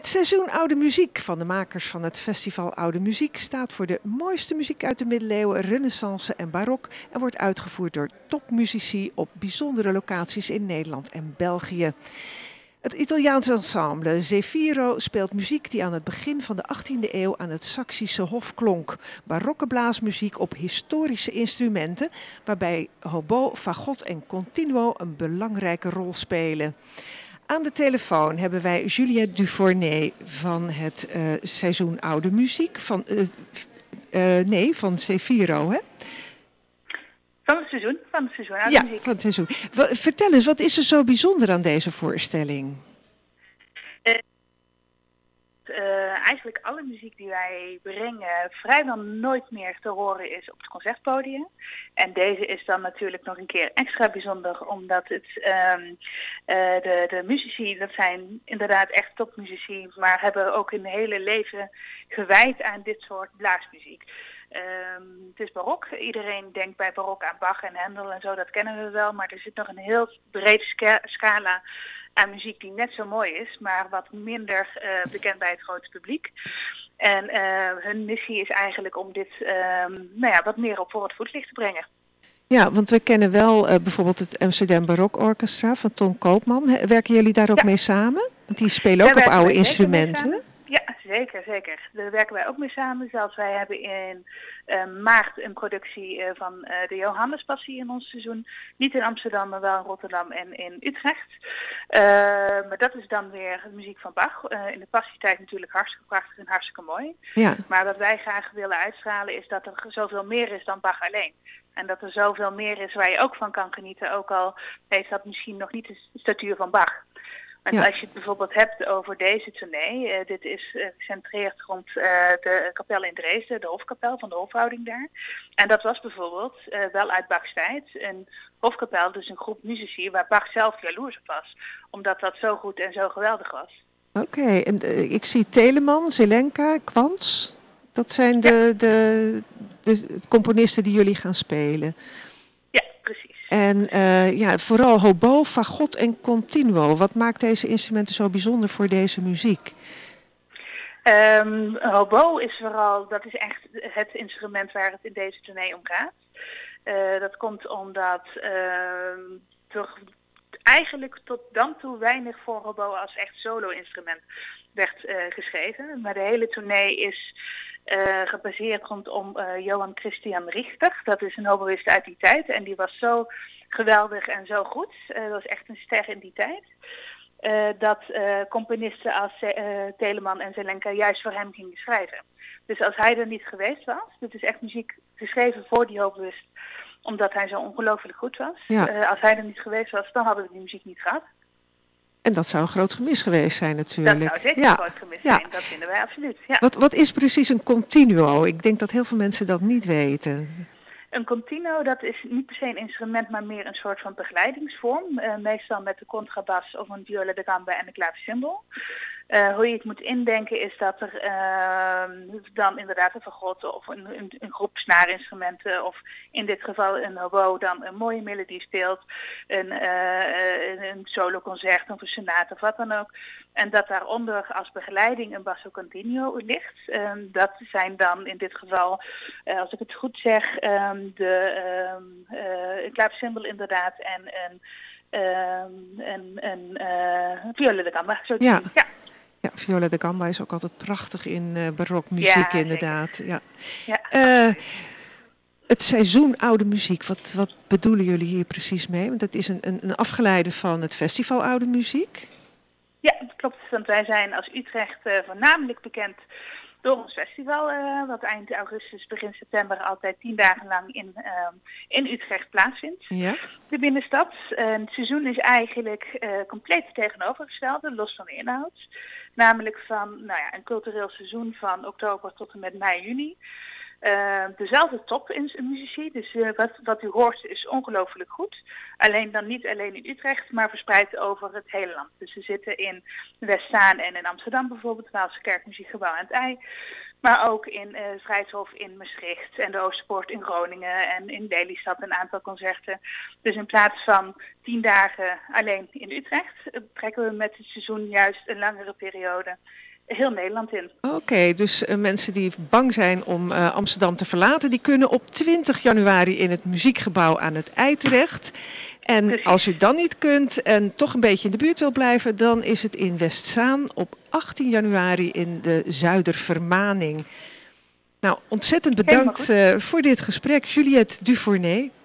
Het seizoen Oude Muziek van de makers van het festival Oude Muziek staat voor de mooiste muziek uit de middeleeuwen, renaissance en barok en wordt uitgevoerd door topmuzici op bijzondere locaties in Nederland en België. Het Italiaanse ensemble Zefiro speelt muziek die aan het begin van de 18e eeuw aan het Saksische Hof klonk. Barokke blaasmuziek op historische instrumenten, waarbij hobo, fagot en continuo een belangrijke rol spelen. Aan de telefoon hebben wij Juliette Dufournet van het seizoen Oude Muziek. Van Zefiro, hè? Van het seizoen Oude Muziek. Ja, van het seizoen. Vertel eens, wat is er zo bijzonder aan deze voorstelling? Eigenlijk alle muziek die wij brengen vrijwel nooit meer te horen is op het concertpodium. En deze is dan natuurlijk nog een keer extra bijzonder, omdat de muzici, dat zijn inderdaad echt topmuzici, maar hebben ook hun hele leven gewijd aan dit soort blaasmuziek. Het is barok. Iedereen denkt bij barok aan Bach en Händel en zo, dat kennen we wel. Maar er zit nog een heel brede scala aan muziek die net zo mooi is, maar wat minder bekend bij het grote publiek. En hun missie is eigenlijk om dit wat meer op voor het voetlicht te brengen. Ja, want we kennen wel bijvoorbeeld het Amsterdam Barok Orchestra van Ton Koopman. Werken jullie daar ook mee samen? Want die spelen ook op oude instrumenten. Ja, zeker. Daar werken wij ook mee samen. Zelfs wij hebben in maart een productie van de Johannespassie in ons seizoen. Niet in Amsterdam, maar wel in Rotterdam en in Utrecht. Maar dat is dan weer muziek van Bach. In de passietijd natuurlijk hartstikke prachtig en hartstikke mooi. Ja. Maar wat wij graag willen uitstralen is dat er zoveel meer is dan Bach alleen. En dat er zoveel meer is waar je ook van kan genieten. Ook al heeft dat misschien nog niet de statuur van Bach. Want als je het bijvoorbeeld hebt over deze tournee, dit is gecentreerd rond de kapel in Dresden, de hofkapel van de hofhouding daar. En dat was bijvoorbeeld wel uit Bachs tijd een hofkapel, dus een groep muzici waar Bach zelf jaloers op was. Omdat dat zo goed en zo geweldig was. Oké, en ik zie Telemann, Zelenka, Quantz. Dat zijn de componisten die jullie gaan spelen. Ja, precies. En vooral hobo, fagot en continuo. Wat maakt deze instrumenten zo bijzonder voor deze muziek? Hobo is dat is echt het instrument waar het in deze tournee om gaat. Dat komt omdat toch eigenlijk tot dan toe weinig voor hobo als echt solo-instrument werd geschreven. Maar de hele tournee is gebaseerd rondom Johann Christian Richter. Dat is een hoboïst uit die tijd en die was zo geweldig en zo goed. Dat was echt een ster in die tijd. Dat componisten als Telemann en Zelenka juist voor hem gingen schrijven. Dus als hij er niet geweest was, dit is echt muziek geschreven voor die hoboïst, omdat hij zo ongelooflijk goed was. Ja. Als hij er niet geweest was, dan hadden we die muziek niet gehad. En dat zou een groot gemis geweest zijn natuurlijk. Dat zou zeker een groot gemis zijn, dat vinden wij absoluut. Ja. Wat is precies een continuo? Ik denk dat heel veel mensen dat niet weten. Een continuo, dat is niet per se een instrument, maar meer een soort van begeleidingsvorm. Meestal met de contrabas of een viola da gamba en een klaversymbol. Hoe je het moet indenken is dat er dan inderdaad een fagot of een groep snaarinstrumenten of in dit geval een hobo dan een mooie melodie speelt. Een soloconcert of een sonate of wat dan ook. En dat daaronder als begeleiding een basso continuo ligt. Dat zijn dan in dit geval, als ik het goed zeg, een klaversymbol inderdaad en een viola da gamba. Zo ja. Ja, viola da gamba is ook altijd prachtig in barokmuziek inderdaad. Ja. Het seizoen Oude Muziek, wat bedoelen jullie hier precies mee? Want dat is een afgeleide van het festival Oude Muziek. Ja, dat klopt. Want wij zijn als Utrecht voornamelijk bekend door ons festival, wat eind augustus, begin september altijd 10 dagen lang in Utrecht plaatsvindt. Ja. De binnenstad. Het seizoen is eigenlijk compleet tegenovergestelde, los van de inhoud. Namelijk van een cultureel seizoen van oktober tot en met mei, juni. Dezelfde top in muzici, dus wat u hoort is ongelooflijk goed. Alleen dan niet alleen in Utrecht, maar verspreid over het hele land. Dus we zitten in Westzaan en in Amsterdam bijvoorbeeld, Waalse Kerkmuziekgebouw aan het IJ. Maar ook in Vrijthof in Maastricht en de Oostpoort in Groningen en in Lelystad een aantal concerten. Dus in plaats van 10 dagen alleen in Utrecht trekken we met het seizoen juist een langere periode heel Nederland in. Oké, dus mensen die bang zijn om Amsterdam te verlaten, die kunnen op 20 januari in het Muziekgebouw aan het IJ terecht. En Precies. als u dan niet kunt en toch een beetje in de buurt wil blijven, dan is het in Westzaan op 18 januari in de Zuidervermaning. Nou, ontzettend bedankt voor dit gesprek, Juliette Dufournet.